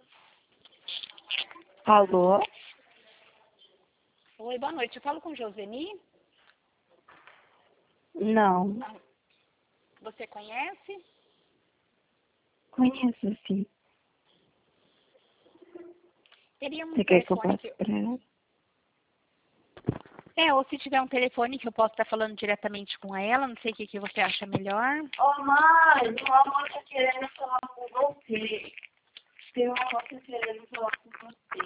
Alô? Oi, boa noite. Eu falo com Joseni. Não. Você conhece? Conheço, sim. Teria um Você quer que eu telefone passe pra ela? ou se tiver um telefone que eu possa estar falando diretamente com ela, não sei o que você acha melhor. Ô, mãe, o amor tá querendo falar com você. Tem uma moça querendo falar com você.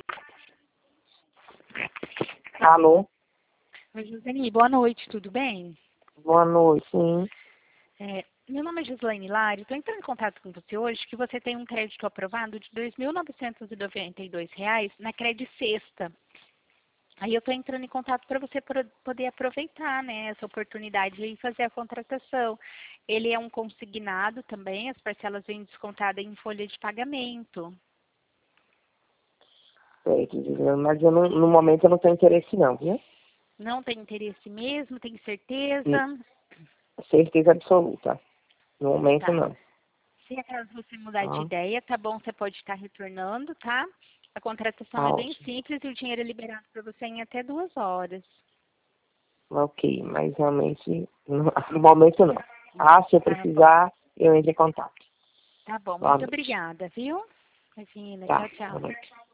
Alô? Oi, Joseni, boa noite, tudo bem? Boa noite, sim. Meu nome é Gislaine Lari, estou entrando em contato com você hoje que você tem um crédito aprovado de R$ 2.992 na Credit Sexta. Aí eu estou entrando em contato para você poder aproveitar, né, essa oportunidade e fazer a contratação. Ele é um consignado também, as parcelas vêm descontadas em folha de pagamento. Certo, Gislaine, mas eu não, no momento eu não tenho interesse não, viu? Não tem interesse mesmo? Tem certeza? Certeza absoluta. No momento Tá. não. Se acaso você mudar de Tá, ideia, tá bom, você pode estar retornando, tá? A contratação tá é bem ótimo. simples e o dinheiro é liberado para você em até 2 horas. Ok, mas realmente no momento não. Ah, se eu Tá bom. precisar, eu entro em contato. Tá bom. Boa Muito noite. obrigada, viu? Imagina. Tá, Tchau, boa tchau. noite.